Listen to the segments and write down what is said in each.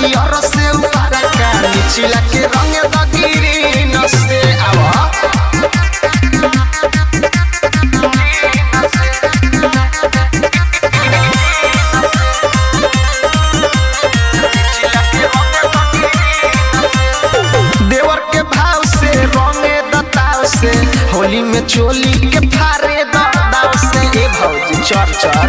पियर से ऊपर का नीचिला के रंग दगिरी नसे आवा देवर के भाव से रंगे दताव से होली में चोली के फारे दाव से ए भौजी चर चर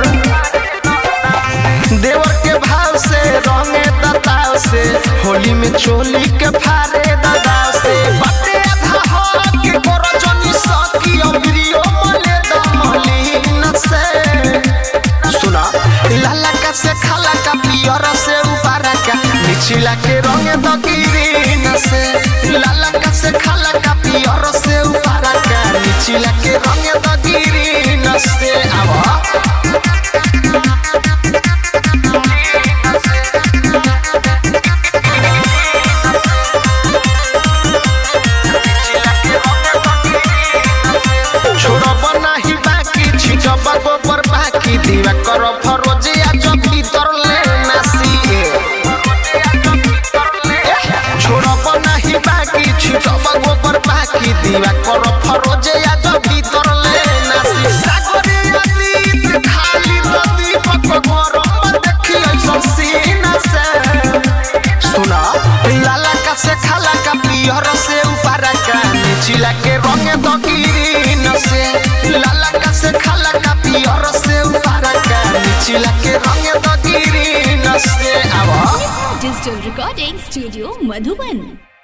देवर के भाव से रंगे दताव से होली में चोली के फारे दाव से बटे आधा हो के कोरो जनी सकी अमरियो मले दमलीन से सुना लाला का से खाला का पियर से ऊपर का नीचिला के रंग दगिरी से लाला का से खाला का पियर से ऊपर का नीचिला के रंग दगिरी से आवा छोड़ब नाही बाकी छिटब गोबर बाकी दीवा कर फरोजिया जब भीतर ले नासी छोड़ब नाही बाकी छिटब गोबर बाकी दीवा कर फरोजिया जब भीतर ले नासी सागरे नदी खाली नदी पक गरम देखी ऐसा सीना से सुना लाला का से खाला का पियर से ऊपर का नीचिला के रंग दगिरी नसे लाला का से खाला का पियर से ऊपर का नीचिला के रंग दगिरी नसे आवा डिजिटल रिकॉर्डिंग स्टूडियो मधुबन।